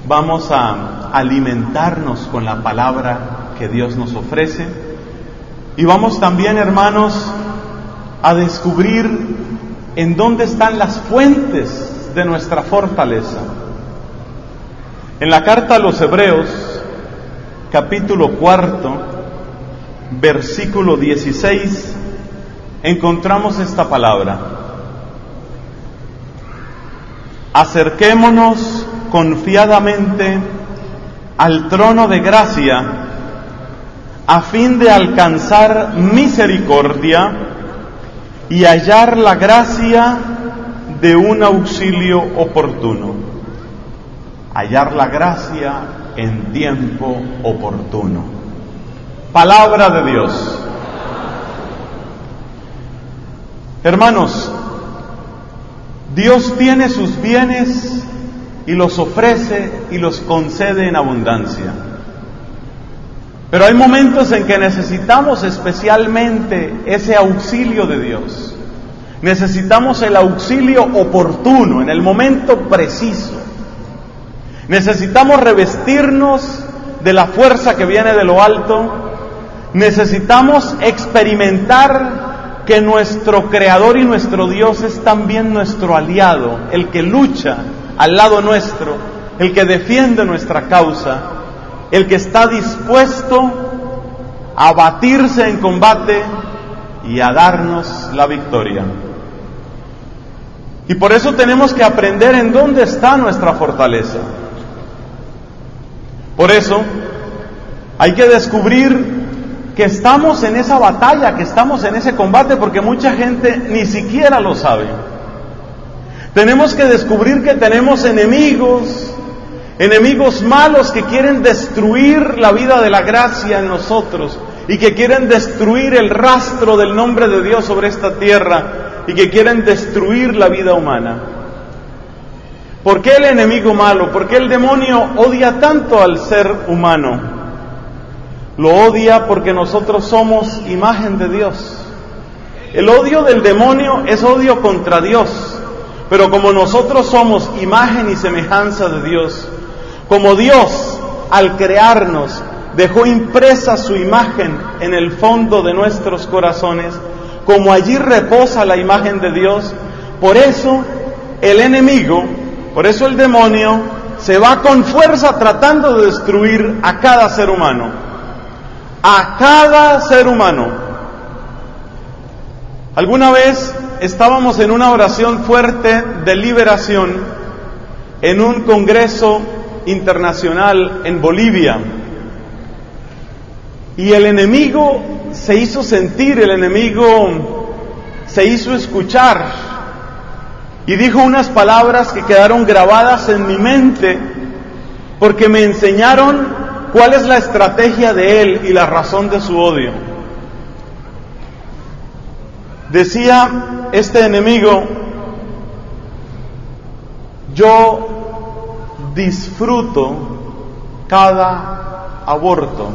vamos a alimentarnos con la palabra que Dios nos ofrece y vamos también, hermanos, a descubrir en dónde están las fuentes de nuestra fortaleza. En la carta a los Hebreos, capítulo 4, versículo 16, encontramos esta palabra: acerquémonos confiadamente al trono de gracia a fin de alcanzar misericordia y hallar la gracia de un auxilio oportuno. Hallar la gracia en tiempo oportuno. Palabra de Dios. Hermanos, Dios tiene sus bienes y los ofrece y los concede en abundancia. Pero hay momentos en que necesitamos especialmente ese auxilio de Dios. Necesitamos el auxilio oportuno, en el momento preciso. Necesitamos revestirnos de la fuerza que viene de lo alto. Necesitamos experimentar que nuestro Creador y nuestro Dios es también nuestro aliado, el que lucha al lado nuestro, el que defiende nuestra causa, el que está dispuesto a batirse en combate y a darnos la victoria. Y por eso tenemos que aprender en dónde está nuestra fortaleza. Por eso hay que descubrir que estamos en esa batalla, que estamos en ese combate, porque mucha gente ni siquiera lo sabe. Tenemos que descubrir que tenemos enemigos malos que quieren destruir la vida de la gracia en nosotros y que quieren destruir el rastro del nombre de Dios sobre esta tierra y que quieren destruir la vida humana. ¿Por qué el enemigo malo? ¿Por qué el demonio odia tanto al ser humano? Lo odia porque nosotros somos imagen de Dios. El odio del demonio es odio contra Dios, pero como nosotros somos imagen y semejanza de Dios, como Dios al crearnos dejó impresa su imagen en el fondo de nuestros corazones, como allí reposa la imagen de Dios, por eso el enemigo, por eso el demonio se va con fuerza tratando de destruir a cada ser humano. A cada ser humano. Alguna vez estábamos en una oración fuerte de liberación en un congreso internacional en Bolivia. Y el enemigo se hizo sentir, el enemigo se hizo escuchar. Y dijo unas palabras que quedaron grabadas en mi mente porque me enseñaron cuál es la estrategia de él y la razón de su odio. Decía este enemigo: yo disfruto cada aborto.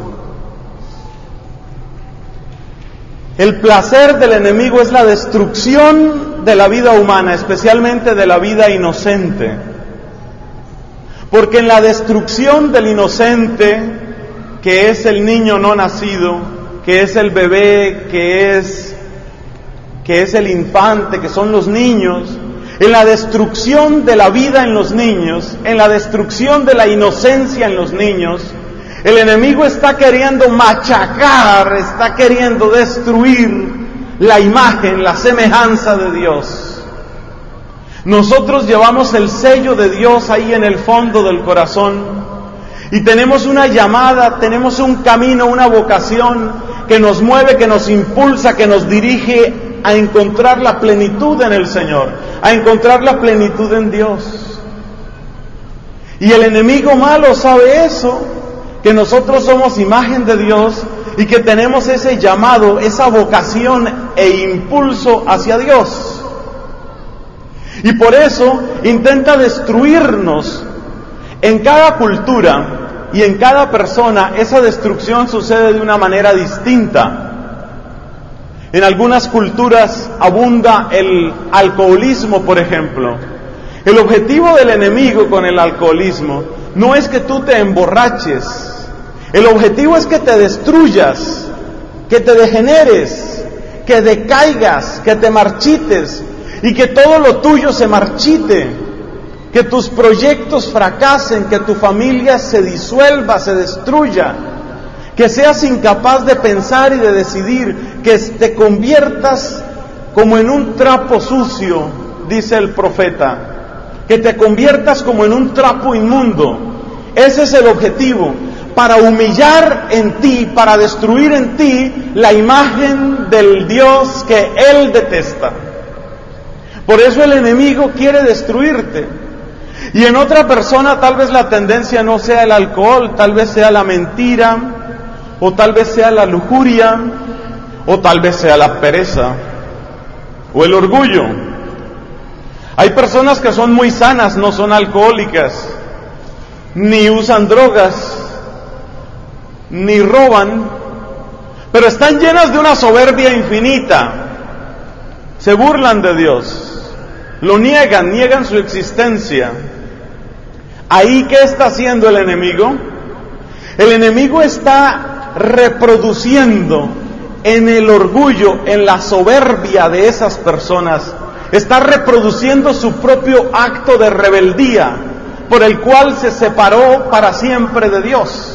El placer del enemigo es la destrucción de la vida humana, especialmente de la vida inocente. Porque en la destrucción del inocente, que es el niño no nacido, que es el bebé, que es el infante, que son los niños, en la destrucción de la vida en los niños, en la destrucción de la inocencia en los niños, el enemigo está queriendo machacar, está queriendo destruir la imagen, la semejanza de Dios. Nosotros llevamos el sello de Dios ahí en el fondo del corazón y tenemos una llamada, tenemos un camino, una vocación que nos mueve, que nos impulsa, que nos dirige a encontrar la plenitud en el Señor, a encontrar la plenitud en Dios. Y el enemigo malo sabe eso, que nosotros somos imagen de Dios y que tenemos ese llamado, esa vocación e impulso hacia Dios. Y por eso intenta destruirnos. En cada cultura y en cada persona esa destrucción sucede de una manera distinta. En algunas culturas abunda el alcoholismo, por ejemplo. El objetivo del enemigo con el alcoholismo no es que tú te emborraches. El objetivo es que te destruyas, que te degeneres, que decaigas, que te marchites y que todo lo tuyo se marchite, que tus proyectos fracasen, que tu familia se disuelva, se destruya, que seas incapaz de pensar y de decidir, que te conviertas como en un trapo sucio, dice el profeta, que te conviertas como en un trapo inmundo. Ese es el objetivo, para humillar en ti, para destruir en ti la imagen del Dios que Él detesta. Por eso el enemigo quiere destruirte. Y en otra persona tal vez la tendencia no sea el alcohol, tal vez sea la mentira, o tal vez sea la lujuria, o tal vez sea la pereza, o el orgullo. Hay personas que son muy sanas, no son alcohólicas, ni usan drogas, ni roban, pero están llenas de una soberbia infinita. Se burlan de Dios, lo niegan su existencia. ¿Ahí qué está haciendo el enemigo? El enemigo está reproduciendo en el orgullo, en la soberbia de esas personas, está reproduciendo su propio acto de rebeldía, por el cual se separó para siempre de Dios.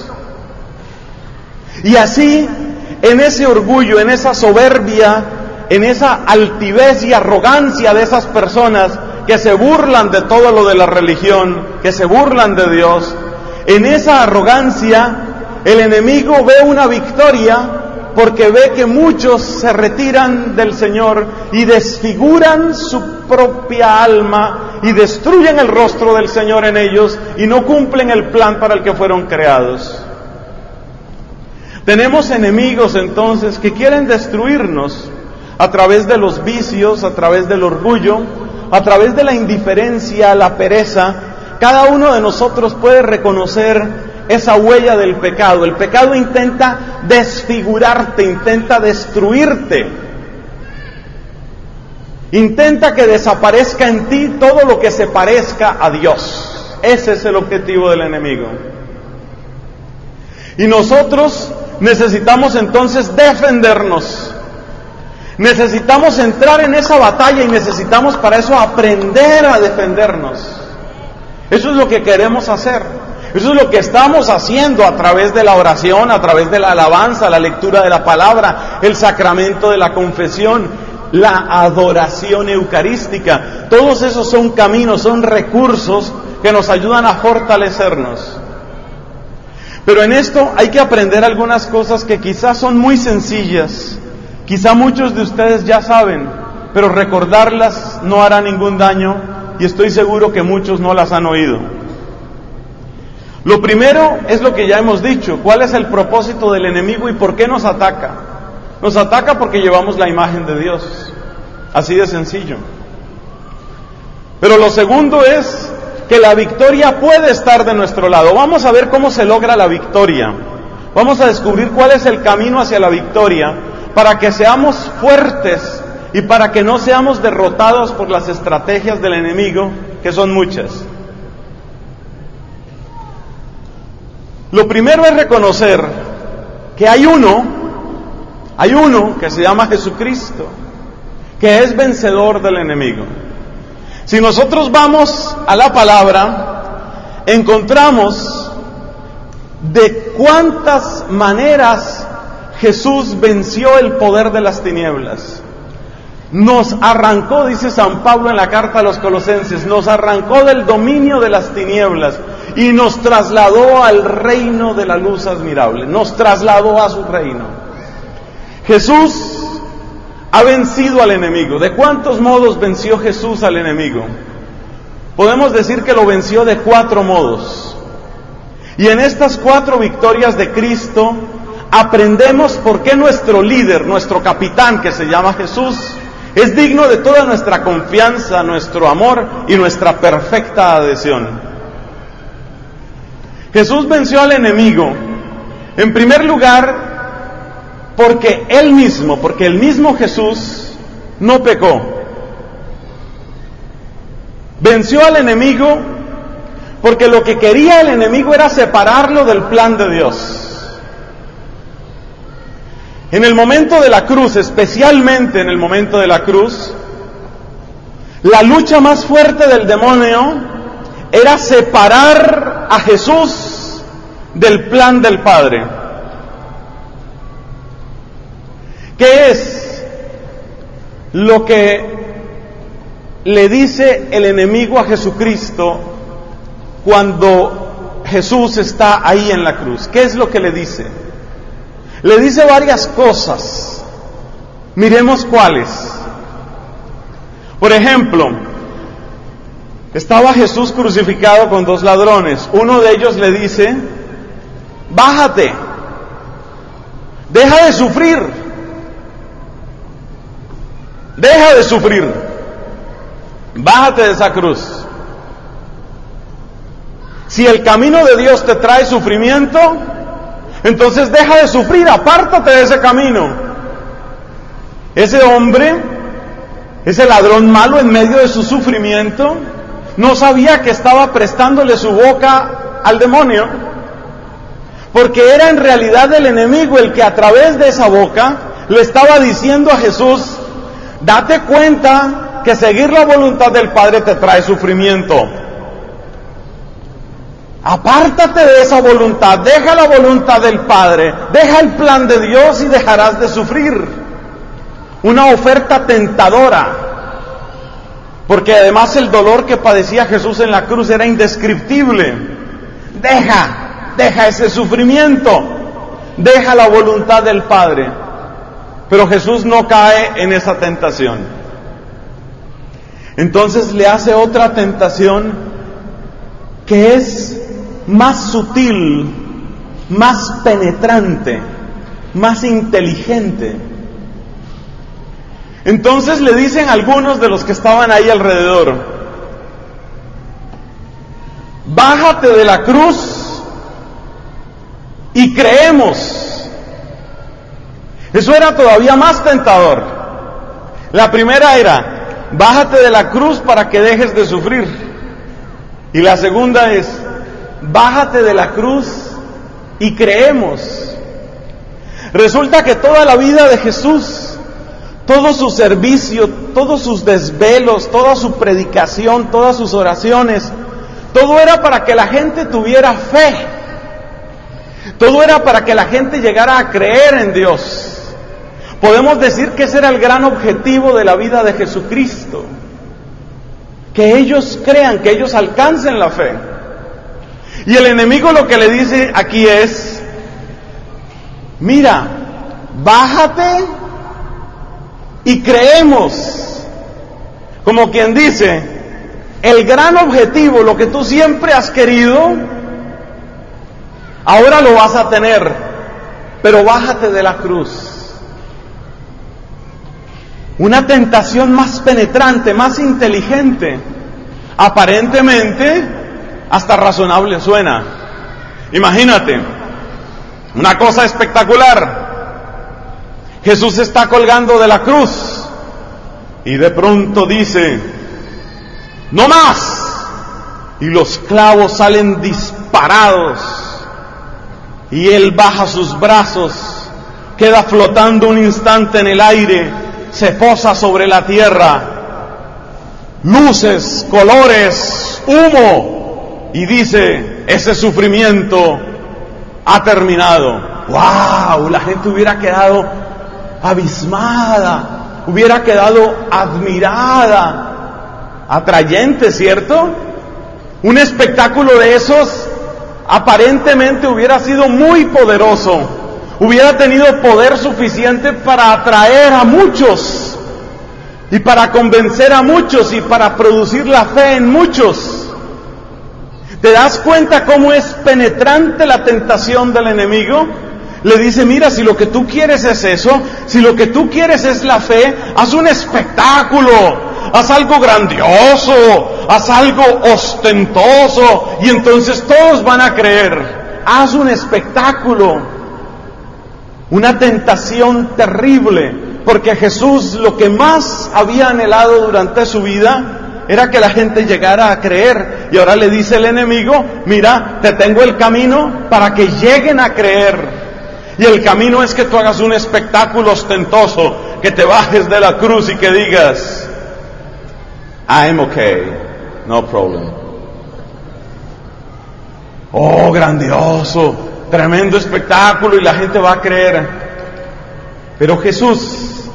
Y así, en ese orgullo, en esa soberbia, en esa altivez y arrogancia de esas personas que se burlan de todo lo de la religión, que se burlan de Dios, en esa arrogancia, el enemigo ve una victoria, porque ve que muchos se retiran del Señor y desfiguran su propia alma y destruyen el rostro del Señor en ellos y no cumplen el plan para el que fueron creados. Tenemos enemigos entonces que quieren destruirnos a través de los vicios, a través del orgullo, a través de la indiferencia, la pereza. Cada uno de nosotros puede reconocer esa huella del pecado. El pecado intenta desfigurarte, intenta destruirte. Intenta que desaparezca en ti todo lo que se parezca a Dios. Ese es el objetivo del enemigo. Y nosotros necesitamos entonces defendernos. Necesitamos entrar en esa batalla y necesitamos para eso aprender a defendernos. Eso es lo que queremos hacer. Eso es lo que estamos haciendo a través de la oración, a través de la alabanza, la lectura de la palabra, el sacramento de la confesión, la adoración eucarística. Todos esos son caminos, son recursos que nos ayudan a fortalecernos. Pero en esto hay que aprender algunas cosas que quizás son muy sencillas, quizá muchos de ustedes ya saben, pero recordarlas no hará ningún daño y estoy seguro que muchos no las han oído. Lo primero es lo que ya hemos dicho, ¿cuál es el propósito del enemigo y por qué nos ataca? Nos ataca porque llevamos la imagen de Dios, así de sencillo. Pero lo segundo es que la victoria puede estar de nuestro lado. Vamos a ver cómo se logra la victoria. Vamos a descubrir cuál es el camino hacia la victoria para que seamos fuertes y para que no seamos derrotados por las estrategias del enemigo, que son muchas. Lo primero es reconocer que hay uno que se llama Jesucristo, que es vencedor del enemigo. Si nosotros vamos a la palabra, encontramos de cuántas maneras Jesús venció el poder de las tinieblas. Nos arrancó, dice San Pablo en la carta a los Colosenses, nos arrancó del dominio de las tinieblas y nos trasladó al reino de la luz admirable, nos trasladó a su reino. Jesús ha vencido al enemigo. ¿De cuántos modos venció Jesús al enemigo? Podemos decir que lo venció de 4 modos. Y en estas 4 victorias de Cristo aprendemos por qué nuestro líder, nuestro capitán, que se llama Jesús, es digno de toda nuestra confianza, nuestro amor y nuestra perfecta adhesión. Jesús venció al enemigo, en primer lugar, porque el mismo Jesús no pecó. Venció al enemigo Porque lo que quería el enemigo era separarlo del plan de Dios. En el momento de la cruz, especialmente en el momento de la cruz, la lucha más fuerte del demonio era separar a Jesús del plan del Padre. ¿Qué es lo que le dice el enemigo a Jesucristo cuando Jesús está ahí en la cruz? ¿Qué es lo que le dice? Le dice varias cosas. Miremos cuáles. Por ejemplo, estaba Jesús crucificado con dos ladrones. Uno de ellos le dice: bájate, deja de sufrir, deja de sufrir, bájate de esa cruz. Si el camino de Dios te trae sufrimiento, entonces deja de sufrir, apártate de ese camino. Ese hombre, ese ladrón malo, en medio de su sufrimiento, no sabía que estaba prestándole su boca al demonio, porque era en realidad el enemigo el que a través de esa boca le estaba diciendo a Jesús: date cuenta que seguir la voluntad del Padre te trae sufrimiento. Apártate de esa voluntad, deja la voluntad del Padre, deja el plan de Dios y dejarás de sufrir. Una oferta tentadora, porque además el dolor que padecía Jesús en la cruz era indescriptible. Deja ese sufrimiento, deja la voluntad del Padre. Pero Jesús no cae en esa tentación. Entonces le hace otra tentación que es más sutil, más penetrante, más inteligente. Entonces le dicen algunos de los que estaban ahí alrededor: bájate de la cruz y creemos. Eso era todavía más tentador. La primera era: bájate de la cruz para que dejes de sufrir. Y la segunda es: bájate de la cruz y creemos. Resulta que toda la vida de Jesús, todo su servicio, todos sus desvelos, toda su predicación, todas sus oraciones, todo era para que la gente tuviera fe. Todo era para que la gente llegara a creer en Dios. Podemos decir que ese era el gran objetivo de la vida de Jesucristo. Que ellos crean, que ellos alcancen la fe. Y el enemigo lo que le dice aquí es: mira, bájate y creemos. Como quien dice, el gran objetivo, lo que tú siempre has querido, ahora lo vas a tener, pero bájate de la cruz. Una tentación más penetrante, más inteligente. Aparentemente, hasta razonable suena. Imagínate, una cosa espectacular. Jesús está colgando de la cruz y de pronto dice: ¡no más! Y los clavos salen disparados y él baja sus brazos, queda flotando un instante en el aire, se posa sobre la tierra. Luces, colores, humo, y dice: ese sufrimiento ha terminado. ¡Wow! La gente hubiera quedado abismada, hubiera quedado admirada, atrayente, ¿cierto? Un espectáculo de esos aparentemente hubiera sido muy poderoso, hubiera tenido poder suficiente para atraer a muchos y para convencer a muchos y para producir la fe en muchos. ¿Te das cuenta cómo es penetrante la tentación del enemigo? Le dice: mira, si lo que tú quieres es eso, si lo que tú quieres es la fe, haz un espectáculo, haz algo grandioso, haz algo ostentoso, y entonces todos van a creer. Haz un espectáculo. Una tentación terrible, porque Jesús lo que más había anhelado durante su vida era que la gente llegara a creer. Y ahora le dice el enemigo, mira, te tengo el camino para que lleguen a creer. Y el camino es que tú hagas un espectáculo ostentoso, que te bajes de la cruz y que digas, I'm okay, no problem. Oh, grandioso, tremendo espectáculo y la gente va a creer. Pero Jesús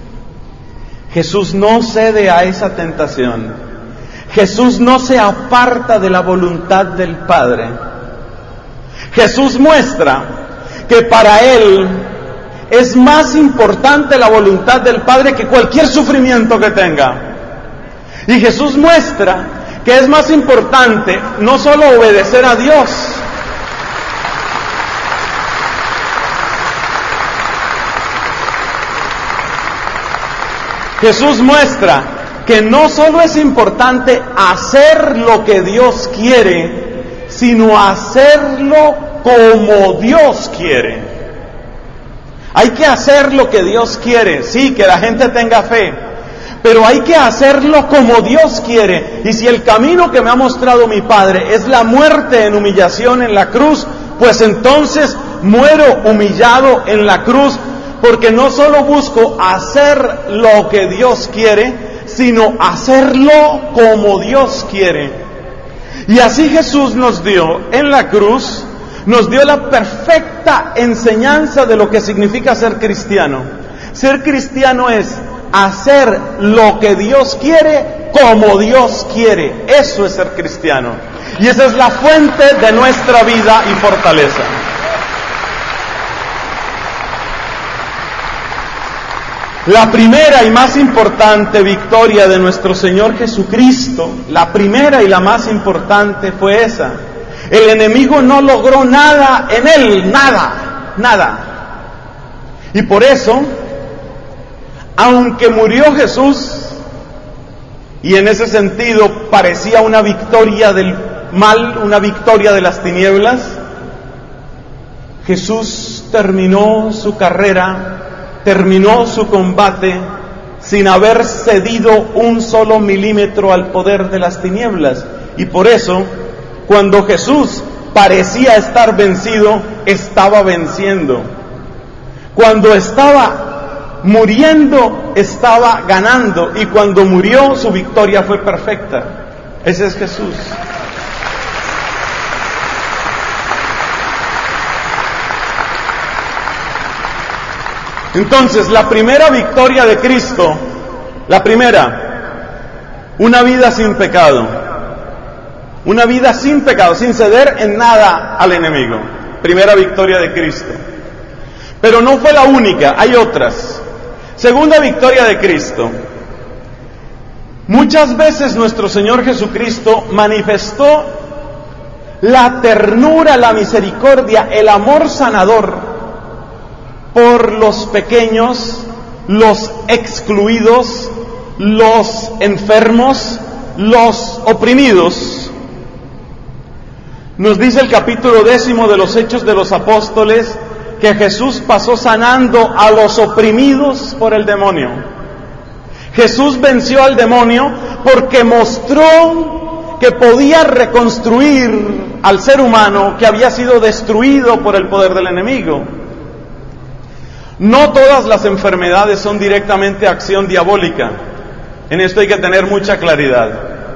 no cede a esa tentación. Jesús no se aparta de la voluntad del Padre. Jesús muestra que para Él es más importante la voluntad del Padre que cualquier sufrimiento que tenga. Y Jesús muestra que es más importante no solo obedecer a Dios, Jesús muestra que no solo es importante hacer lo que Dios quiere, sino hacerlo como Dios quiere. Hay que hacer lo que Dios quiere, sí, que la gente tenga fe, pero hay que hacerlo como Dios quiere. Y si el camino que me ha mostrado mi Padre es la muerte en humillación en la cruz, pues entonces muero humillado en la cruz, porque no solo busco hacer lo que Dios quiere, sino hacerlo como Dios quiere. Y así Jesús nos dio en la cruz, nos dio la perfecta enseñanza de lo que significa ser cristiano. Ser cristiano es hacer lo que Dios quiere como Dios quiere. Eso es ser cristiano. Y esa es la fuente de nuestra vida y fortaleza. La primera y más importante victoria de nuestro Señor Jesucristo, la primera y la más importante fue esa. El enemigo no logró nada en Él, nada. Y por eso, aunque murió Jesús, y en ese sentido parecía una victoria del mal, una victoria de las tinieblas, Jesús terminó su carrera, terminó su combate sin haber cedido un solo milímetro al poder de las tinieblas. Y por eso, cuando Jesús parecía estar vencido, estaba venciendo. Cuando estaba muriendo, estaba ganando. Y cuando murió, su victoria fue perfecta. Ese es Jesús. Entonces, la primera victoria de Cristo, la primera, una vida sin pecado. Una vida sin pecado, sin ceder en nada al enemigo. Primera victoria de Cristo. Pero no fue la única, hay otras. Segunda victoria de Cristo. Muchas veces nuestro Señor Jesucristo manifestó la ternura, la misericordia, el amor sanador por los pequeños, los excluidos, los enfermos, los oprimidos. Nos dice el capítulo 10 de los Hechos de los Apóstoles que Jesús pasó sanando a los oprimidos por el demonio. Jesús venció al demonio porque mostró que podía reconstruir al ser humano que había sido destruido por el poder del enemigo. No todas las enfermedades son directamente acción diabólica. En esto hay que tener mucha claridad.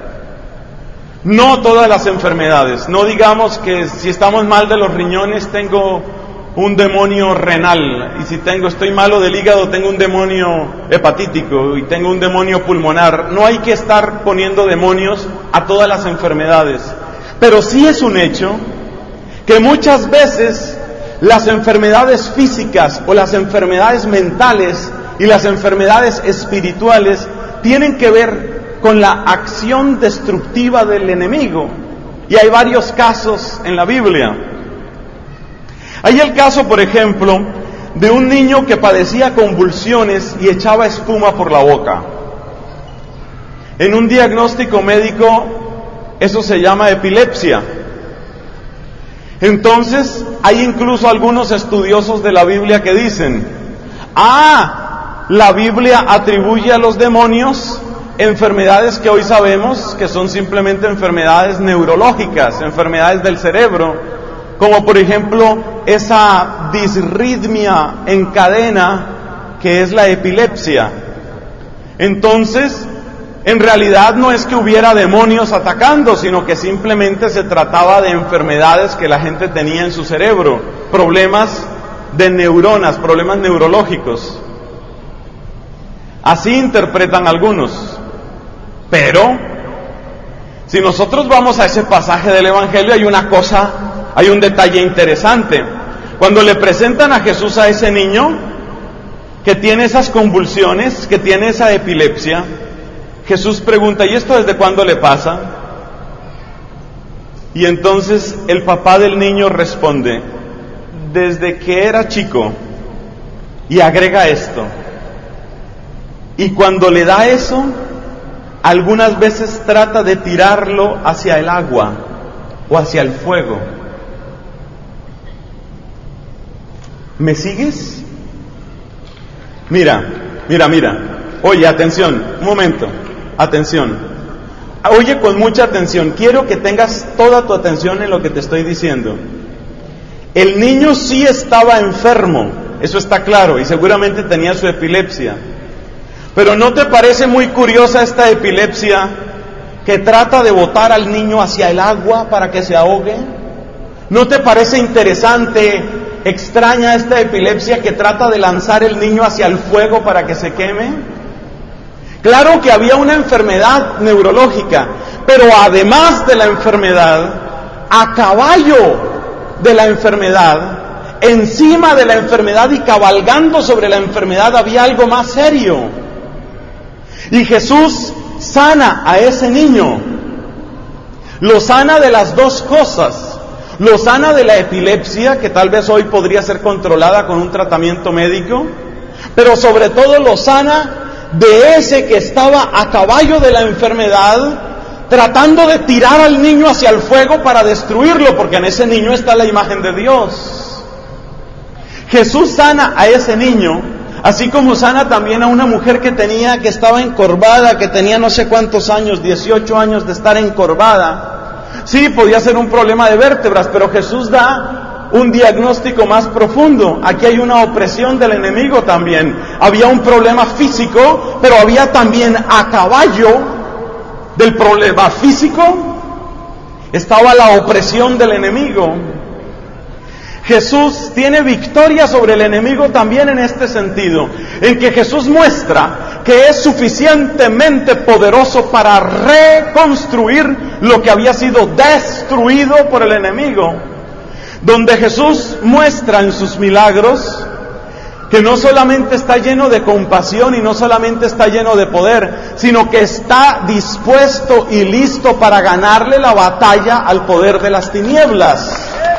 No todas las enfermedades. No digamos que si estamos mal de los riñones tengo un demonio renal, y si estoy malo del hígado tengo un demonio hepatítico y tengo un demonio pulmonar. No hay que estar poniendo demonios a todas las enfermedades. Pero sí es un hecho que muchas veces las enfermedades físicas o las enfermedades mentales y las enfermedades espirituales tienen que ver con la acción destructiva del enemigo. Y hay varios casos en la Biblia. Hay el caso, por ejemplo, de un niño que padecía convulsiones y echaba espuma por la boca. En un diagnóstico médico, eso se llama epilepsia. Entonces, hay incluso algunos estudiosos de la Biblia que dicen, la Biblia atribuye a los demonios enfermedades que hoy sabemos que son simplemente enfermedades neurológicas, enfermedades del cerebro, como por ejemplo esa disritmia en cadena que es la epilepsia. Entonces, en realidad no es que hubiera demonios atacando, sino que simplemente se trataba de enfermedades que la gente tenía en su cerebro, problemas de neuronas, problemas neurológicos. Así interpretan algunos. Pero, si nosotros vamos a ese pasaje del Evangelio, hay un detalle interesante. Cuando le presentan a Jesús a ese niño que tiene esas convulsiones, que tiene esa epilepsia, Jesús pregunta, ¿y esto desde cuándo le pasa? Y entonces el papá del niño responde, desde que era chico, y agrega esto, y cuando le da eso, algunas veces trata de tirarlo hacia el agua o hacia el fuego. ¿Me sigues? Mira. Oye, atención, un momento. Atención, oye con mucha atención, quiero que tengas toda tu atención en lo que te estoy diciendo. El niño sí estaba enfermo, eso está claro, y seguramente tenía su epilepsia. Pero ¿no te parece muy curiosa esta epilepsia que trata de botar al niño hacia el agua para que se ahogue? ¿No te parece interesante, extraña esta epilepsia que trata de lanzar el niño hacia el fuego para que se queme? Claro que había una enfermedad neurológica, pero además de la enfermedad, a caballo de la enfermedad, encima de la enfermedad y cabalgando sobre la enfermedad había algo más serio. Y Jesús sana a ese niño. Lo sana de las dos cosas. Lo sana de la epilepsia, que tal vez hoy podría ser controlada con un tratamiento médico, pero sobre todo lo sana de ese que estaba a caballo de la enfermedad, tratando de tirar al niño hacia el fuego para destruirlo, porque en ese niño está la imagen de Dios. Jesús sana a ese niño, así como sana también a una mujer que estaba encorvada, que tenía no sé cuántos años, 18 años de estar encorvada. Sí, podía ser un problema de vértebras, pero Jesús da un diagnóstico más profundo. Aquí hay una opresión del enemigo también. Había un problema físico, pero había también a caballo del problema físico, estaba la opresión del enemigo. Jesús tiene victoria sobre el enemigo también en este sentido, en que Jesús muestra que es suficientemente poderoso para reconstruir lo que había sido destruido por el enemigo. Donde Jesús muestra en sus milagros que no solamente está lleno de compasión y no solamente está lleno de poder, sino que está dispuesto y listo para ganarle la batalla al poder de las tinieblas.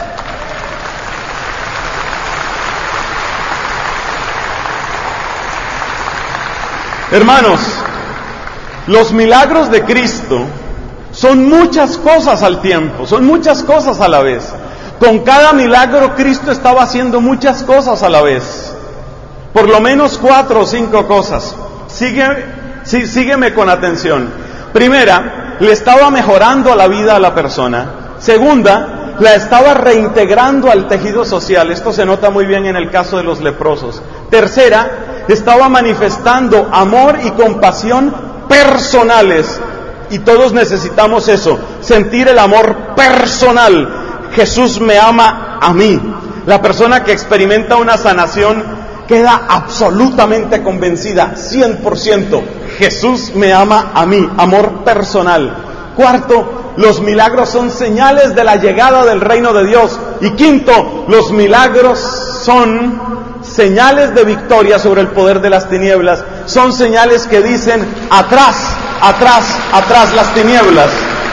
Hermanos, los milagros de Cristo son muchas cosas al tiempo, son muchas cosas a la vez. Con cada milagro Cristo estaba haciendo muchas cosas a la vez. Por lo menos 4 o 5 cosas. Sígueme con atención. Primera, le estaba mejorando la vida a la persona. Segunda, la estaba reintegrando al tejido social. Esto se nota muy bien en el caso de los leprosos. Tercera, estaba manifestando amor y compasión personales. Y todos necesitamos eso, sentir el amor personal. Jesús me ama a mí. La persona que experimenta una sanación queda absolutamente convencida, 100%, Jesús me ama a mí, amor personal. Cuarto, los milagros son señales de la llegada del reino de Dios. Y quinto, los milagros son señales de victoria sobre el poder de las tinieblas. Son señales que dicen, atrás, atrás, atrás las tinieblas.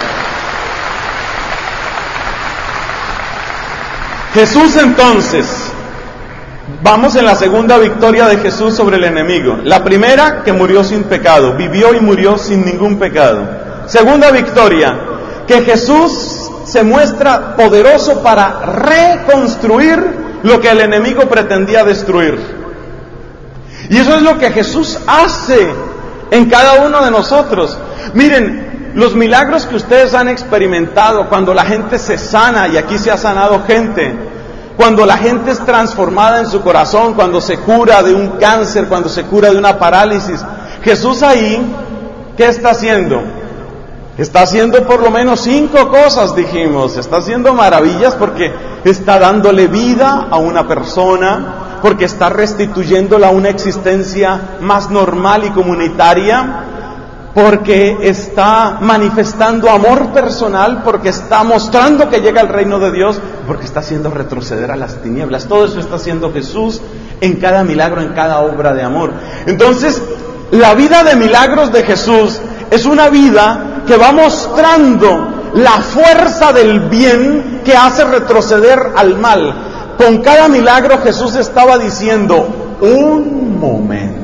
Jesús entonces, vamos en la segunda victoria de Jesús sobre el enemigo. La primera, que murió sin pecado, vivió y murió sin ningún pecado. Segunda victoria, que Jesús se muestra poderoso para reconstruir lo que el enemigo pretendía destruir. Y eso es lo que Jesús hace en cada uno de nosotros. Miren, los milagros que ustedes han experimentado cuando la gente se sana, y aquí se ha sanado gente, cuando la gente es transformada en su corazón, cuando se cura de un cáncer, cuando se cura de una parálisis, Jesús ahí, ¿qué está haciendo? Está haciendo por lo menos 5 cosas, dijimos. Está haciendo maravillas porque está dándole vida a una persona, porque está restituyéndola a una existencia más normal y comunitaria, porque está manifestando amor personal, porque está mostrando que llega el reino de Dios, porque está haciendo retroceder a las tinieblas. Todo eso está haciendo Jesús en cada milagro, en cada obra de amor. Entonces, la vida de milagros de Jesús es una vida que va mostrando la fuerza del bien que hace retroceder al mal. Con cada milagro Jesús estaba diciendo, un momento,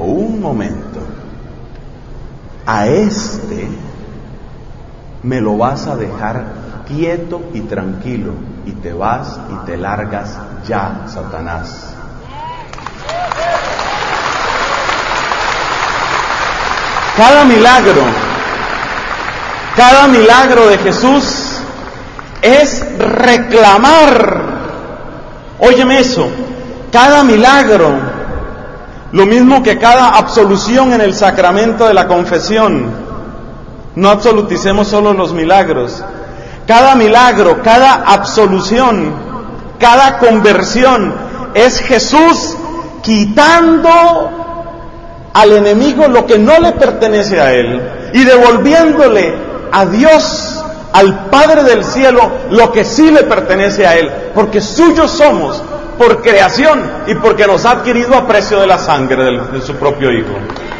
a este me lo vas a dejar quieto y tranquilo, y te vas y te largas ya, Satanás. Cada milagro de Jesús es reclamar. Óyeme eso, cada milagro, lo mismo que cada absolución en el sacramento de la confesión. No absoluticemos solo los milagros. Cada milagro, cada absolución, cada conversión es Jesús quitando al enemigo lo que no le pertenece a él y devolviéndole a Dios, al Padre del cielo, lo que sí le pertenece a él, porque suyos somos por creación y porque nos ha adquirido a precio de la sangre de su propio Hijo.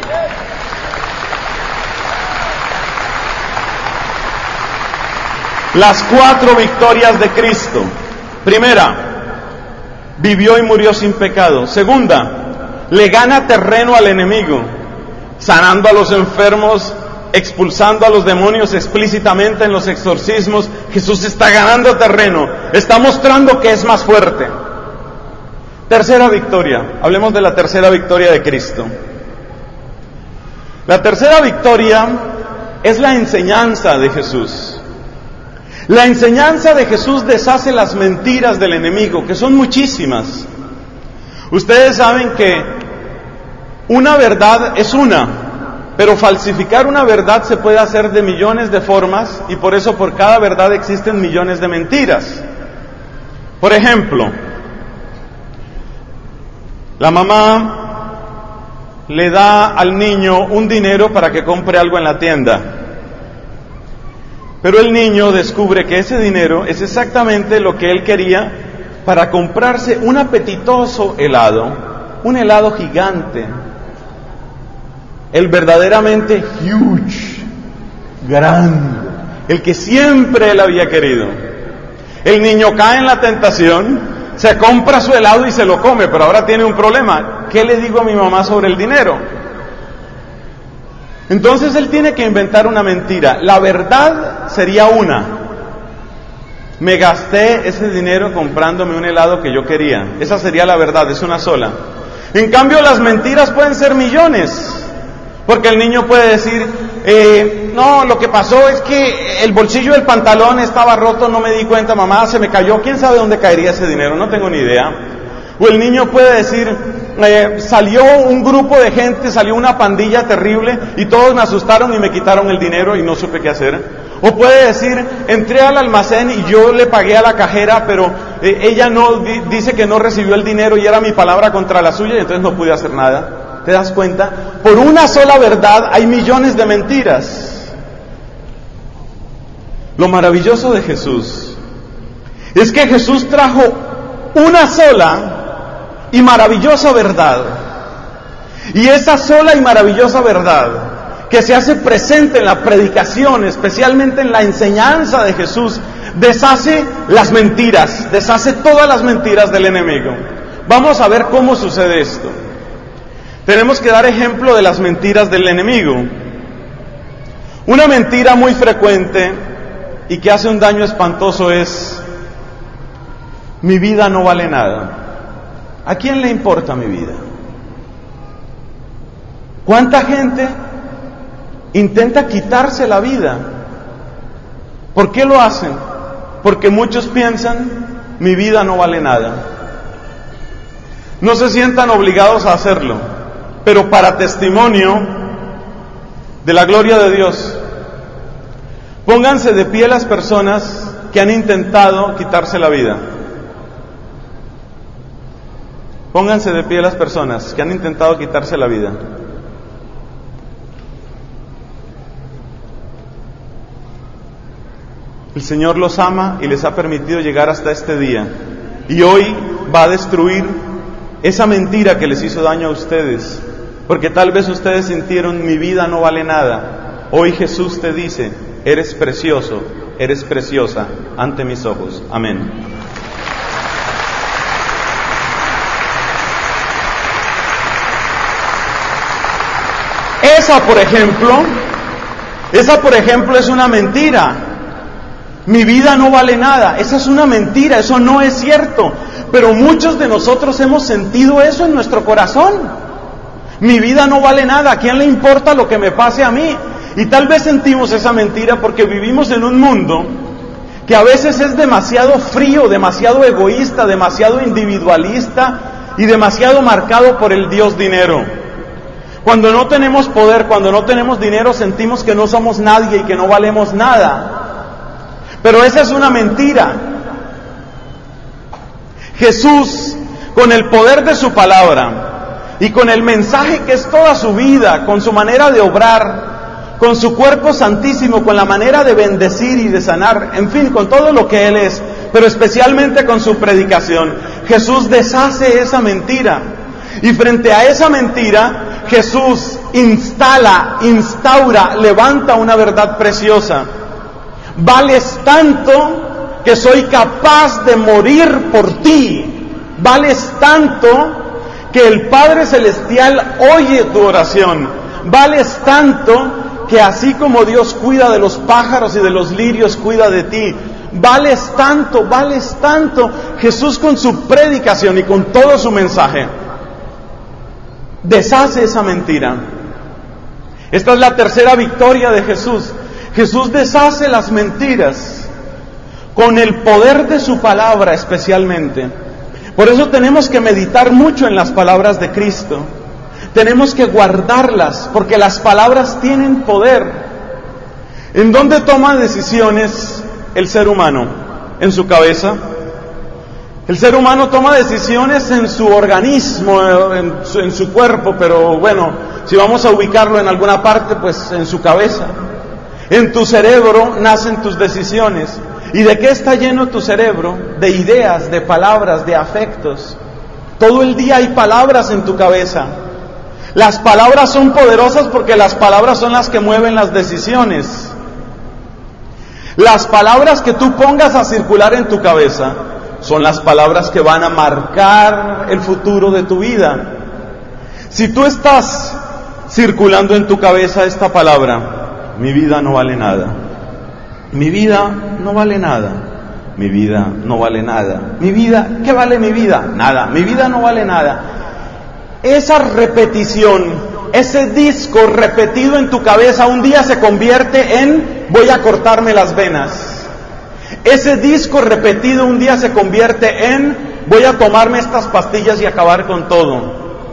Las 4 victorias de Cristo. Primera, vivió y murió sin pecado. Segunda, le gana terreno al enemigo, sanando a los enfermos, expulsando a los demonios explícitamente en los exorcismos. Jesús está ganando terreno, está mostrando que es más fuerte. Tercera victoria, hablemos de la tercera victoria de Cristo. La tercera victoria es la enseñanza de Jesús. La enseñanza de Jesús deshace las mentiras del enemigo, que son muchísimas. Ustedes saben que una verdad es una, pero falsificar una verdad se puede hacer de millones de formas, y por eso por cada verdad existen millones de mentiras. Por ejemplo, la mamá le da al niño un dinero para que compre algo en la tienda, pero el niño descubre que ese dinero es exactamente lo que él quería para comprarse un apetitoso helado, un helado gigante, el verdaderamente huge, grande, el que siempre él había querido. El niño cae en la tentación, se compra su helado y se lo come, pero ahora tiene un problema. ¿Qué le digo a mi mamá sobre el dinero? Entonces él tiene que inventar una mentira. La verdad sería una: me gasté ese dinero comprándome un helado que yo quería. Esa sería la verdad, es una sola. En cambio, las mentiras pueden ser millones, porque el niño puede decir, no, lo que pasó es que el bolsillo del pantalón estaba roto, no me di cuenta, mamá, se me cayó, quién sabe dónde caería ese dinero, no tengo ni idea. O el niño puede decir, salió un grupo de gente, salió una pandilla terrible y todos me asustaron y me quitaron el dinero y no supe qué hacer. O puede decir, entré al almacén y yo le pagué a la cajera, pero ella no dice que no recibió el dinero y era mi palabra contra la suya y entonces no pude hacer nada. ¿Te das cuenta? Por una sola verdad hay millones de mentiras. Lo maravilloso de Jesús es que Jesús trajo una sola y maravillosa verdad. Y esa sola y maravillosa verdad que se hace presente en la predicación, especialmente en la enseñanza de Jesús, deshace las mentiras, deshace todas las mentiras del enemigo. Vamos a ver cómo sucede esto. Tenemos que dar ejemplo de las mentiras del enemigo. Una mentira muy frecuente y que hace un daño espantoso es: mi vida no vale nada. ¿A quién le importa mi vida? ¿Cuánta gente intenta quitarse la vida. ¿Por qué lo hacen? Porque muchos piensan, mi vida no vale nada. No se sientan obligados a hacerlo, pero para testimonio de la gloria de Dios, pónganse de pie las personas que han intentado quitarse la vida. Pónganse de pie las personas que han intentado quitarse la vida. El Señor los ama y les ha permitido llegar hasta este día. Y hoy va a destruir esa mentira que les hizo daño a ustedes. Porque tal vez ustedes sintieron, mi vida no vale nada. Hoy Jesús te dice, eres precioso, eres preciosa ante mis ojos. Amén. Esa, por ejemplo, es una mentira. Mi vida no vale nada. Esa es una mentira, eso no es cierto. Pero muchos de nosotros hemos sentido eso en nuestro corazón. Mi vida no vale nada. ¿A quién le importa lo que me pase a mí? Y tal vez sentimos esa mentira porque vivimos en un mundo que a veces es demasiado frío, demasiado egoísta, demasiado individualista y demasiado marcado por el Dios dinero. Cuando no tenemos poder, cuando no tenemos dinero, sentimos que no somos nadie y que no valemos nada. Pero esa es una mentira. Jesús, con el poder de su palabra y con el mensaje que es toda su vida, con su manera de obrar, con su cuerpo santísimo, con la manera de bendecir y de sanar, en fin, con todo lo que Él es, pero especialmente con su predicación, Jesús deshace esa mentira. Y frente a esa mentira, Jesús instaura, levanta una verdad preciosa. Vales tanto que soy capaz de morir por ti. Vales tanto que el Padre Celestial oye tu oración. Vales tanto que así como Dios cuida de los pájaros y de los lirios, cuida de ti. Vales tanto, vales tanto. Jesús, con su predicación y con todo su mensaje, deshace esa mentira. Esta es la tercera victoria de Jesús. Jesús deshace las mentiras con el poder de su palabra especialmente. Por eso tenemos que meditar mucho en las palabras de Cristo. Tenemos que guardarlas porque las palabras tienen poder. ¿En dónde toma decisiones el ser humano? ¿En su cabeza? El ser humano toma decisiones en su organismo, en su cuerpo, pero bueno, si vamos a ubicarlo en alguna parte, pues en su cabeza. En tu cerebro nacen tus decisiones. ¿Y de qué está lleno tu cerebro? De ideas, de palabras, de afectos. Todo el día hay palabras en tu cabeza. Las palabras son poderosas porque las palabras son las que mueven las decisiones. Las palabras que tú pongas a circular en tu cabeza son las palabras que van a marcar el futuro de tu vida. Si tú estás circulando en tu cabeza esta palabra, mi vida no vale nada, mi vida no vale nada, mi vida no vale nada, mi vida, ¿qué vale mi vida? Nada, mi vida no vale nada. Esa repetición, ese disco repetido en tu cabeza un día se convierte en voy a cortarme las venas. Ese disco repetido un día se convierte en voy a tomarme estas pastillas y acabar con todo.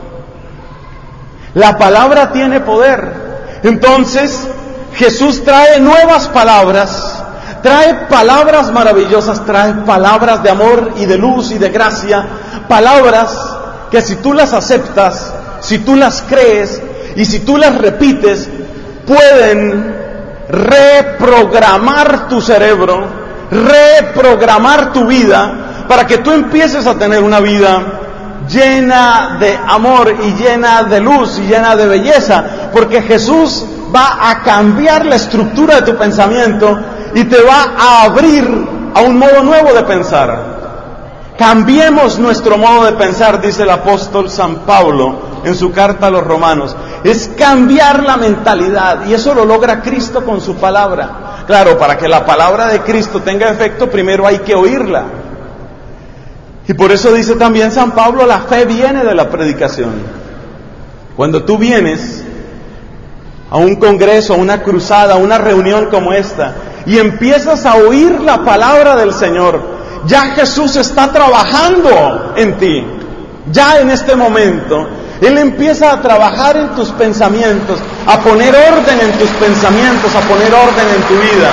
La palabra tiene poder. Entonces Jesús trae nuevas palabras, trae palabras maravillosas, trae palabras de amor y de luz y de gracia, palabras que si tú las aceptas, si tú las crees y si tú las repites, pueden reprogramar tu cerebro, reprogramar tu vida para que tú empieces a tener una vida llena de amor y llena de luz y llena de belleza, porque Jesús va a cambiar la estructura de tu pensamiento y te va a abrir a un modo nuevo de pensar. Cambiemos nuestro modo de pensar, dice el apóstol San Pablo en su carta a los Romanos. Es cambiar la mentalidad y eso lo logra Cristo con su palabra. Claro, para que la palabra de Cristo tenga efecto, primero hay que oírla. Y por eso dice también San Pablo, la fe viene de la predicación. Cuando tú vienes a un congreso, a una cruzada, a una reunión como esta, y empiezas a oír la palabra del Señor, ya Jesús está trabajando en ti. Ya en este momento, Él empieza a trabajar en tus pensamientos, a poner orden en tus pensamientos, a poner orden en tu vida.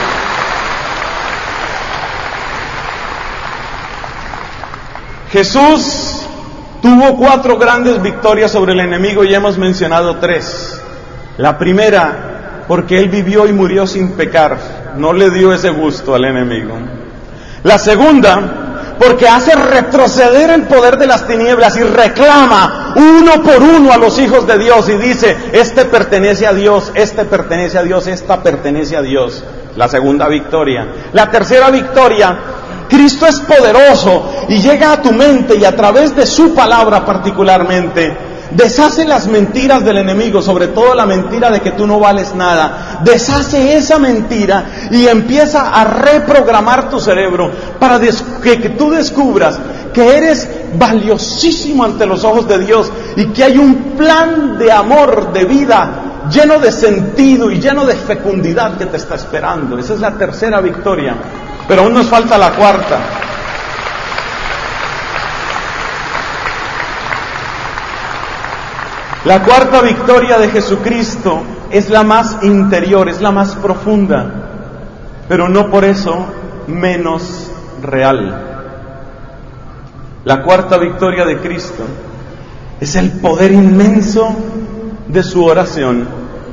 Jesús tuvo 4 grandes victorias sobre el enemigo y hemos mencionado 3. La primera, porque Él vivió y murió sin pecar, no le dio ese gusto al enemigo. La segunda, porque hace retroceder el poder de las tinieblas y reclama uno por uno a los hijos de Dios y dice, este pertenece a Dios, este pertenece a Dios, esta pertenece a Dios. La segunda victoria. La tercera victoria, Cristo es poderoso y llega a tu mente y a través de su palabra particularmente, deshace las mentiras del enemigo, sobre todo la mentira de que tú no vales nada. Deshace esa mentira y empieza a reprogramar tu cerebro para que tú descubras que eres valiosísimo ante los ojos de Dios y que hay un plan de amor, de vida, lleno de sentido y lleno de fecundidad que te está esperando. Esa es la tercera victoria, pero aún nos falta la cuarta. La cuarta victoria de Jesucristo es la más interior, es la más profunda, pero no por eso menos real. La cuarta victoria de Cristo es el poder inmenso de su oración.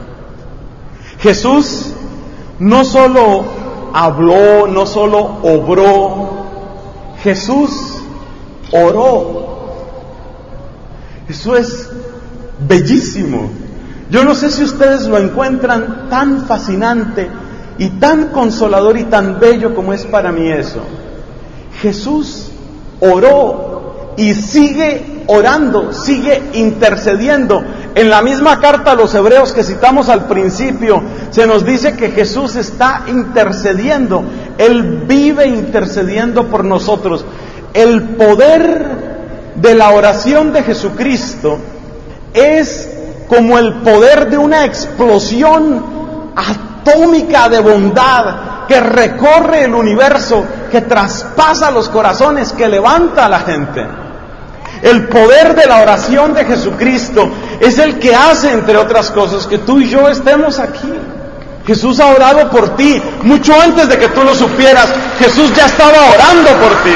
Jesús no solo habló, no solo obró, Jesús oró. Eso es bellísimo. Yo no sé si ustedes lo encuentran tan fascinante y tan consolador y tan bello como es para mí eso. Jesús oró y sigue orando, sigue intercediendo. En la misma carta a los Hebreos que citamos al principio, se nos dice que Jesús está intercediendo. Él vive intercediendo por nosotros. El poder de la oración de Jesucristo es como el poder de una explosión atómica de bondad que recorre el universo, que traspasa los corazones, que levanta a la gente. El poder de la oración de Jesucristo es el que hace, entre otras cosas, que tú y yo estemos aquí. Jesús ha orado por ti mucho antes de que tú lo supieras. Jesús ya estaba orando por ti.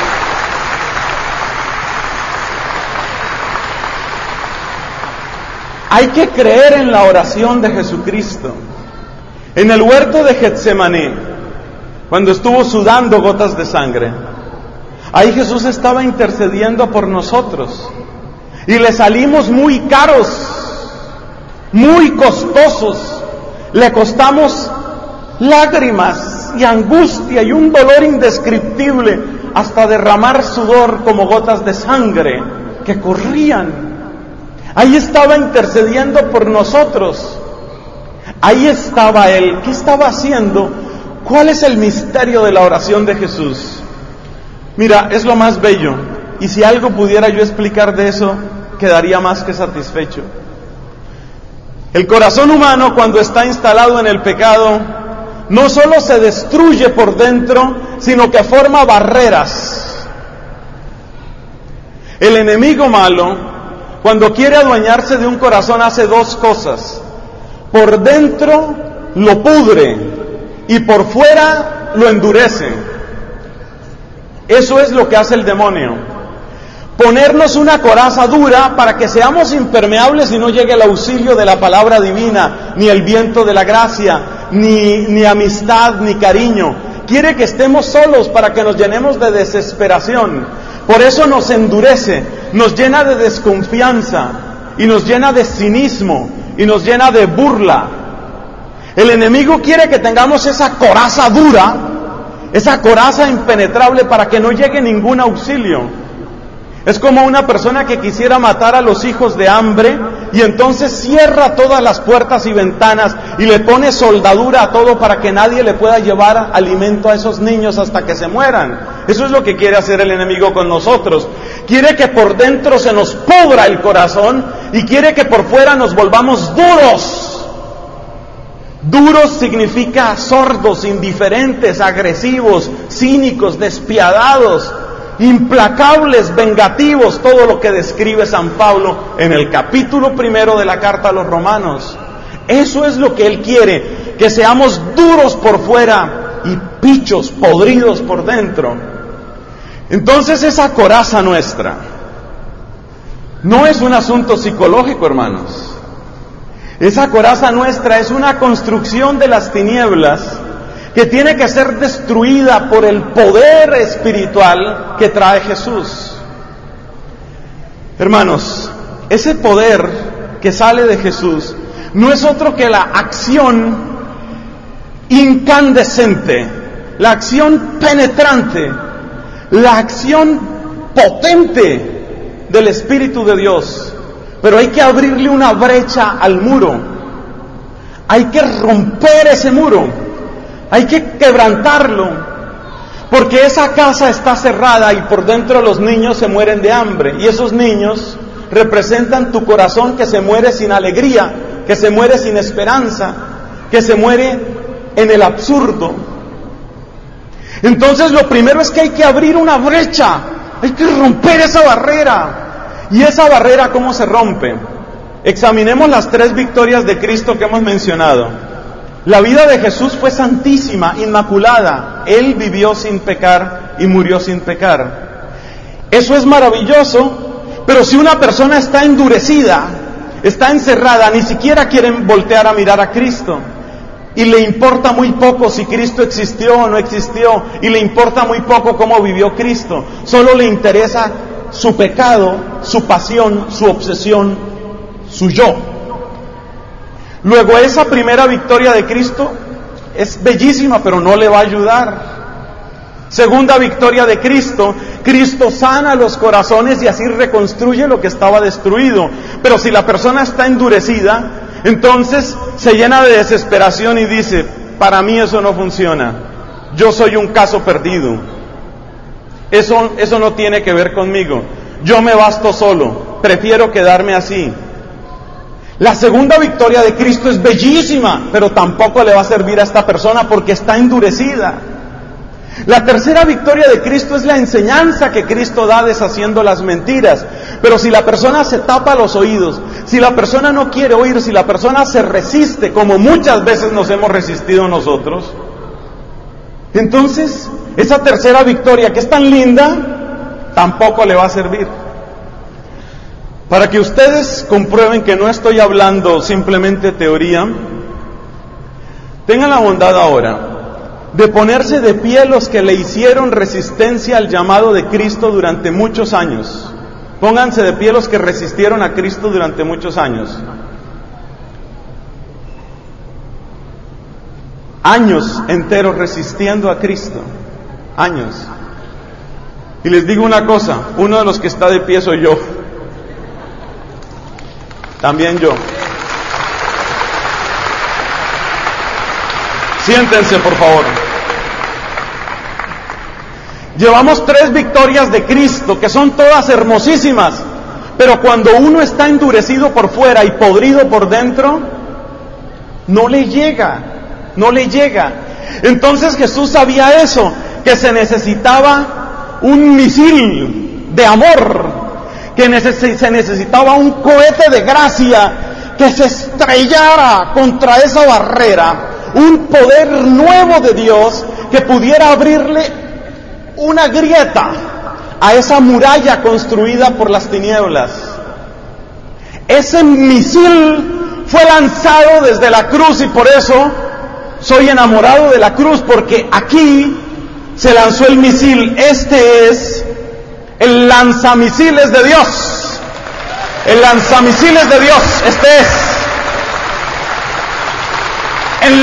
Hay que creer en la oración de Jesucristo. En el huerto de Getsemaní, cuando estuvo sudando gotas de sangre, ahí Jesús estaba intercediendo por nosotros. Y le salimos muy caros, muy costosos. Le costamos lágrimas y angustia y un dolor indescriptible, hasta derramar sudor como gotas de sangre que corrían. Ahí estaba intercediendo por nosotros. Ahí estaba Él. ¿Qué estaba haciendo? ¿Cuál es el misterio de la oración de Jesús? Mira, es lo más bello. Y si algo pudiera yo explicar de eso, quedaría más que satisfecho. El corazón humano, cuando está instalado en el pecado, no solo se destruye por dentro, sino que forma barreras. El enemigo malo, cuando quiere adueñarse de un corazón, hace 2 cosas. Por dentro lo pudre y por fuera lo endurece. Eso es lo que hace el demonio. Ponernos una coraza dura para que seamos impermeables y no llegue el auxilio de la palabra divina, ni el viento de la gracia, ni amistad, ni cariño. Quiere que estemos solos para que nos llenemos de desesperación. Por eso nos endurece, nos llena de desconfianza y nos llena de cinismo y nos llena de burla. El enemigo quiere que tengamos esa coraza dura, esa coraza impenetrable para que no llegue ningún auxilio. Es como una persona que quisiera matar a los hijos de hambre y entonces cierra todas las puertas y ventanas y le pone soldadura a todo para que nadie le pueda llevar alimento a esos niños hasta que se mueran. Eso es lo que quiere hacer el enemigo con nosotros. Quiere que por dentro se nos pudra el corazón y quiere que por fuera nos volvamos duros Duros significa sordos, indiferentes, agresivos, cínicos, despiadados, implacables, vengativos, todo lo que describe San Pablo en el capítulo 1 de la carta a los Romanos. Eso es lo que Él quiere, que seamos duros por fuera y pichos, podridos por dentro. Entonces esa coraza nuestra no es un asunto psicológico, hermanos. Esa coraza nuestra es una construcción de las tinieblas que tiene que ser destruida por el poder espiritual que trae Jesús. Hermanos, ese poder que sale de Jesús no es otro que la acción incandescente, la acción penetrante, la acción potente del Espíritu de Dios. Pero hay que abrirle una brecha al muro, hay que romper ese muro, hay que quebrantarlo, porque esa casa está cerrada y por dentro los niños se mueren de hambre, y esos niños representan tu corazón que se muere sin alegría, que se muere sin esperanza, que se muere en el absurdo. Entonces lo primero es que hay que abrir una brecha, hay que romper esa barrera. ¿Y esa barrera cómo se rompe? Examinemos las 3 victorias de Cristo que hemos mencionado. La vida de Jesús fue santísima, inmaculada. Él vivió sin pecar y murió sin pecar. Eso es maravilloso, pero si una persona está endurecida, está encerrada, ni siquiera quieren voltear a mirar a Cristo. Y le importa muy poco si Cristo existió o no existió, y le importa muy poco cómo vivió Cristo. Solo le interesa su pecado, su pasión, su obsesión, su yo. Luego esa primera victoria de Cristo es bellísima, pero no le va a ayudar. Segunda victoria de Cristo, Cristo sana los corazones y así reconstruye lo que estaba destruido. Pero si la persona está endurecida, entonces se llena de desesperación y dice, para mí eso no funciona, yo soy un caso perdido. Eso no tiene que ver conmigo. Yo me basto solo. Prefiero quedarme así. La segunda victoria de Cristo es bellísima, pero tampoco le va a servir a esta persona porque está endurecida. La tercera victoria de Cristo es la enseñanza que Cristo da deshaciendo las mentiras. Pero si la persona se tapa los oídos, si la persona no quiere oír, si la persona se resiste, como muchas veces nos hemos resistido nosotros, entonces esa tercera victoria que es tan linda, tampoco le va a servir. Para que ustedes comprueben que no estoy hablando simplemente teoría, tengan la bondad ahora de ponerse de pie los que le hicieron resistencia al llamado de Cristo durante muchos años. Pónganse de pie los que resistieron a Cristo durante muchos años. Años enteros resistiendo a Cristo. Años. Y les digo una cosa, uno de los que está de pie soy yo. También yo. Siéntense, por favor. Llevamos 3 victorias de Cristo, que son todas hermosísimas, pero cuando uno está endurecido por fuera y podrido por dentro, no le llega. Entonces Jesús sabía eso, que se necesitaba un misil de amor, que se necesitaba un cohete de gracia que se estrellara contra esa barrera, un poder nuevo de Dios que pudiera abrirle una grieta a esa muralla construida por las tinieblas. Ese misil fue lanzado desde la cruz y por eso soy enamorado de la cruz, porque aquí se lanzó el misil. Este es el lanzamisiles de Dios. El lanzamisiles de Dios, este es. En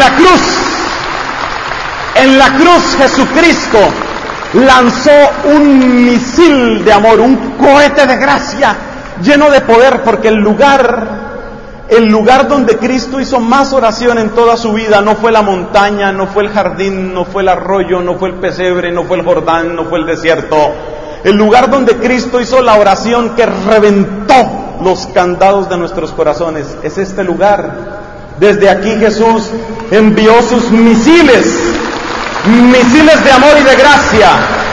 la cruz Jesucristo lanzó un misil de amor, un cohete de gracia lleno de poder, porque el lugar donde Cristo hizo más oración en toda su vida no fue la montaña, no fue el jardín, no fue el arroyo, no fue el pesebre, no fue el Jordán, no fue el desierto. El lugar donde Cristo hizo la oración que reventó los candados de nuestros corazones es este lugar Desde aquí Jesús envió sus misiles de amor y de gracia,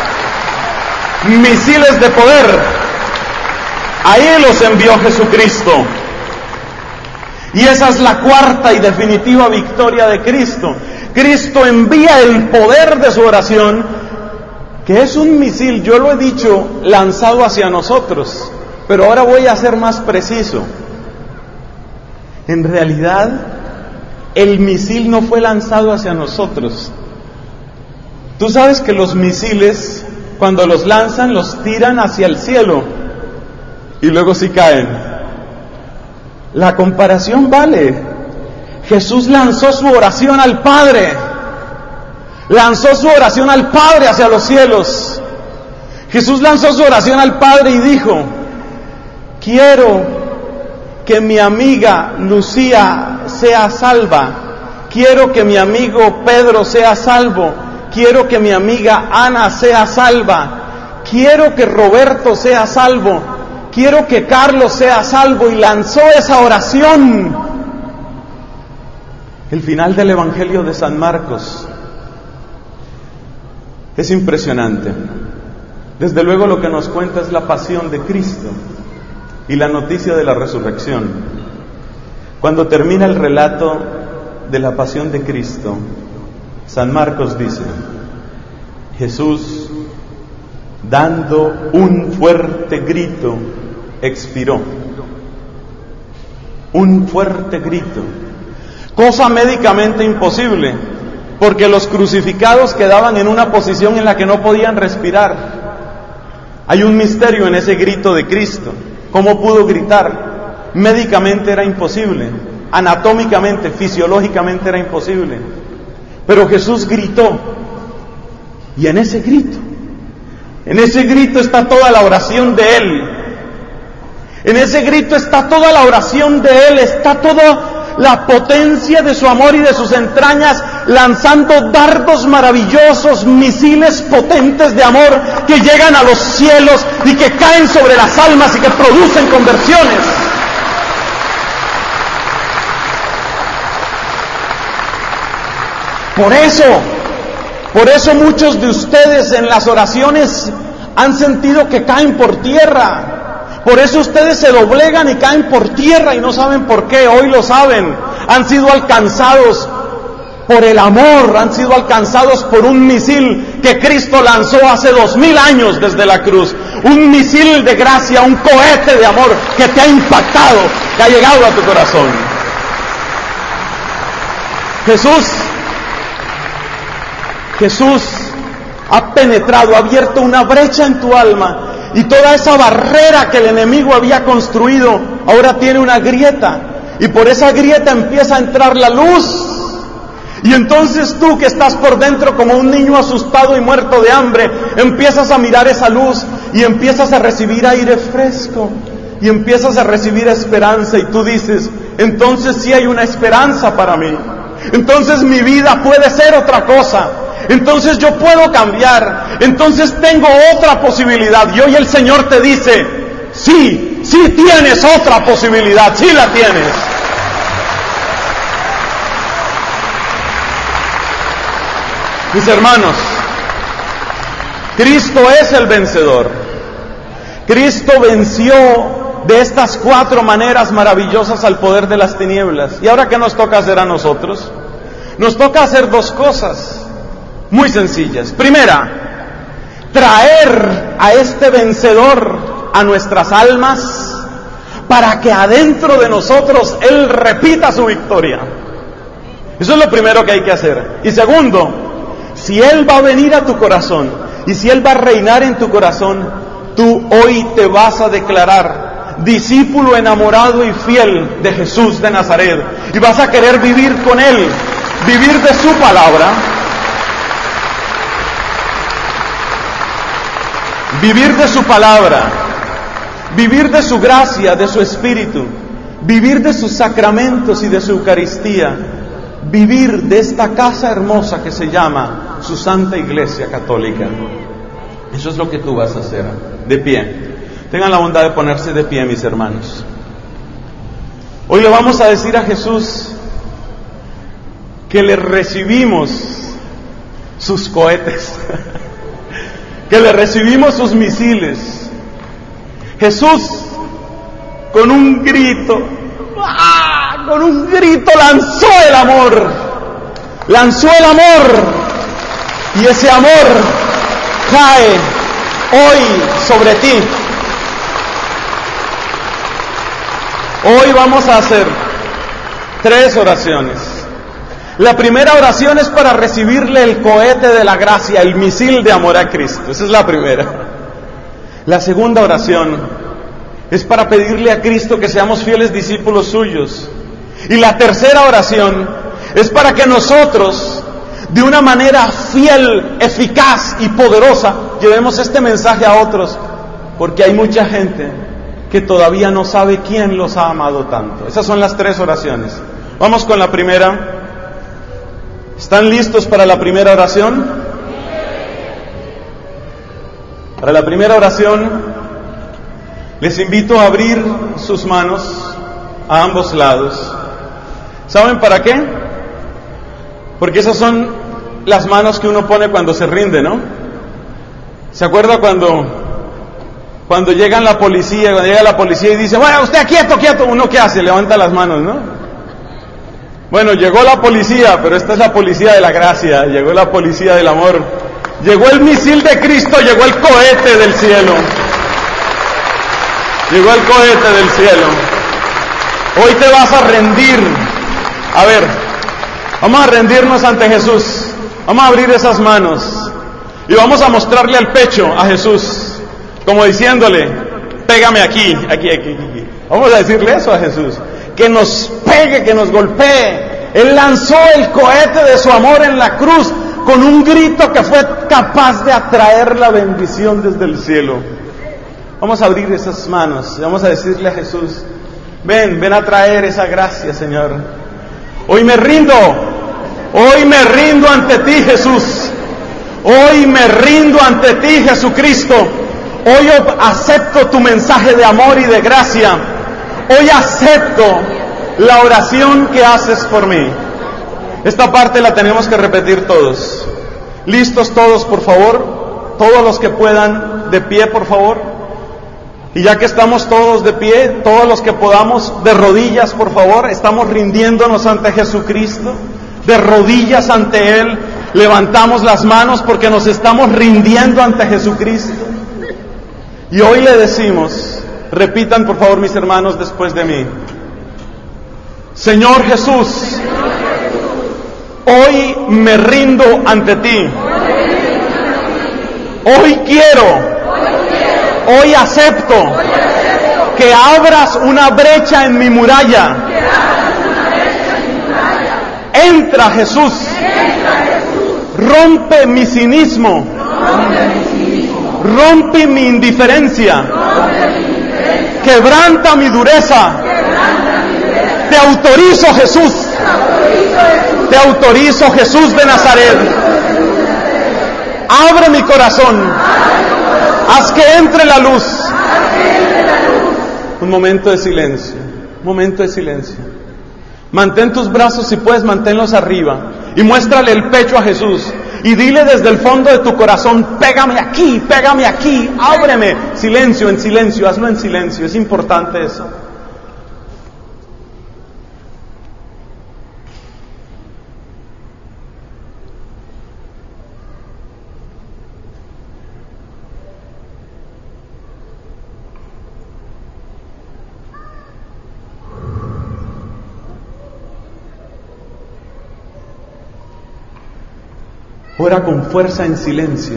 misiles de poder. Ahí los envió Jesucristo. Y esa es la cuarta y definitiva victoria de Cristo. Cristo envía el poder de su oración, que es un misil, yo lo he dicho, lanzado hacia nosotros. Pero ahora voy a ser más preciso. En realidad, el misil no fue lanzado hacia nosotros. Tú sabes que los misiles, cuando los lanzan, los tiran hacia el cielo y luego sí caen. La comparación vale. Jesús lanzó su oración al Padre. Lanzó su oración al Padre hacia los cielos. Jesús lanzó su oración al Padre y dijo: quiero que mi amiga Lucía sea salva. Quiero que mi amigo Pedro sea salvo. Quiero que mi amiga Ana sea salva. Quiero que Roberto sea salvo. Quiero que Carlos sea salvo. Y lanzó esa oración. El final del Evangelio de San Marcos es impresionante. Desde luego lo que nos cuenta es la pasión de Cristo y la noticia de la resurrección. Cuando termina el relato de la pasión de Cristo, San Marcos dice: Jesús, dando un fuerte grito, expiró. Un fuerte grito. Cosa médicamente imposible, porque los crucificados quedaban en una posición en la que no podían respirar. Hay un misterio en ese grito de Cristo. ¿Cómo pudo gritar? Médicamente era imposible, anatómicamente, fisiológicamente era imposible. Pero Jesús gritó, y en ese grito está toda la oración de Él. En ese grito está toda la oración de Él, está toda la potencia de su amor y de sus entrañas, lanzando dardos maravillosos, misiles potentes de amor que llegan a los cielos y que caen sobre las almas y que producen conversiones. Por eso muchos de ustedes en las oraciones han sentido que caen por tierra. Por eso ustedes se doblegan y caen por tierra y no saben por qué. Hoy lo saben. Han sido alcanzados por el amor, han sido alcanzados por un misil que Cristo lanzó hace 2000 años desde la cruz. Un misil de gracia, un cohete de amor que te ha impactado, que ha llegado a tu corazón. Jesús ha penetrado, ha abierto una brecha en tu alma. Y toda esa barrera que el enemigo había construido ahora tiene una grieta. Y por esa grieta empieza a entrar la luz. Y entonces tú, que estás por dentro como un niño asustado y muerto de hambre, empiezas a mirar esa luz y empiezas a recibir aire fresco. Y empiezas a recibir esperanza. Y tú dices: entonces sí hay una esperanza para mí. Entonces mi vida puede ser otra cosa. Entonces yo puedo cambiar. Entonces tengo otra posibilidad. Y hoy el Señor te dice: sí tienes otra posibilidad, sí la tienes. Mis hermanos, Cristo es el vencedor. Cristo venció de estas 4 maneras maravillosas al poder de las tinieblas. ¿Y ahora qué nos toca hacer a nosotros? Nos toca hacer 2 cosas muy sencillas. Primera, traer a este vencedor a nuestras almas para que adentro de nosotros Él repita su victoria. Eso es lo primero que hay que hacer. Y segundo, si Él va a venir a tu corazón y si Él va a reinar en tu corazón, tú hoy te vas a declarar discípulo enamorado y fiel de Jesús de Nazaret y vas a querer vivir con Él, vivir de su palabra, vivir de su palabra, vivir de su gracia, de su espíritu, vivir de sus sacramentos y de su Eucaristía, vivir de esta casa hermosa que se llama su Santa Iglesia Católica. Eso es lo que tú vas a hacer. De pie. Tengan la bondad de ponerse de pie, mis hermanos. Hoy le vamos a decir a Jesús: que le recibimos sus cohetes, que le recibimos sus misiles. Jesús, con un grito lanzó el amor, y ese amor cae hoy sobre ti. Hoy vamos a hacer 3 oraciones. La primera oración es para recibirle el cohete de la gracia, el misil de amor a Cristo. Esa es la primera. La segunda oración es para pedirle a Cristo que seamos fieles discípulos suyos. Y la tercera oración es para que nosotros, de una manera fiel, eficaz y poderosa, llevemos este mensaje a otros, porque hay mucha gente que todavía no sabe quién los ha amado tanto. Esas son las 3 oraciones. Vamos con la primera. ¿Están listos para la primera oración? Para la primera oración, les invito a abrir sus manos a ambos lados. ¿Saben para qué? Porque esas son las manos que uno pone cuando se rinde, ¿no? ¿Se acuerda cuando llega la policía y dice, bueno, usted quieto, uno qué hace? Levanta las manos, ¿no? Bueno, llegó la policía, pero esta es la policía de la gracia, llegó la policía del amor, llegó el misil de Cristo, llegó el cohete del cielo. Llegó el cohete del cielo. Hoy te vas a rendir. A ver, vamos a rendirnos ante Jesús. Vamos a abrir esas manos y vamos a mostrarle el pecho a Jesús, como diciéndole, pégame aquí. Vamos a decirle eso a Jesús, que nos pegue, que nos golpee. Él lanzó el cohete de su amor en la cruz con un grito que fue capaz de atraer la bendición desde el cielo. Vamos a abrir esas manos y vamos a decirle a Jesús, ven a traer esa gracia, Señor. Hoy me rindo ante ti, Jesús. Hoy me rindo ante ti, Jesucristo. Hoy acepto tu mensaje de amor y de gracia. Hoy acepto la oración que haces por mí. Esta parte la tenemos que repetir todos. ¿Listos todos, por favor? Todos los que puedan, de pie, por favor. Y ya que estamos todos de pie, todos los que podamos, de rodillas, por favor, estamos rindiéndonos ante Jesucristo, de rodillas ante Él, levantamos las manos porque nos estamos rindiendo ante Jesucristo. Y hoy le decimos, repitan por favor mis hermanos después de mí, Señor Jesús, hoy me rindo ante ti, hoy quiero, hoy acepto que abras una brecha en mi muralla. Entra Jesús, rompe mi cinismo, rompe mi indiferencia, quebranta mi dureza. Te autorizo Jesús, te autorizo Jesús de Nazaret. Abre mi corazón. Haz que entre la luz. Un momento de silencio. Mantén tus brazos, si puedes, manténlos arriba. Y muéstrale el pecho a Jesús. Y dile desde el fondo de tu corazón, pégame aquí, ábreme. Silencio, en silencio, hazlo en silencio. Es importante eso. Ora con fuerza en silencio.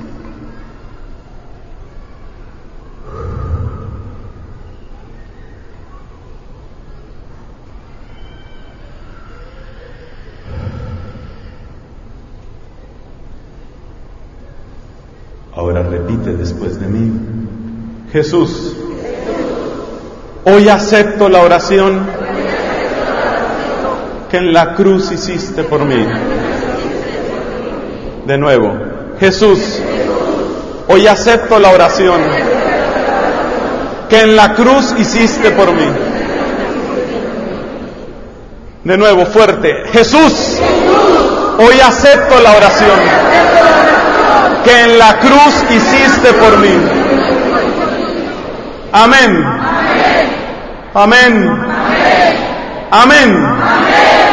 Ahora repite después de mí. Jesús, hoy acepto la oración que en la cruz hiciste por mí. De nuevo, Jesús, hoy acepto la oración que en la cruz hiciste por mí. De nuevo, fuerte, Jesús, hoy acepto la oración que en la cruz hiciste por mí. Amén. Amén. Amén. Amén.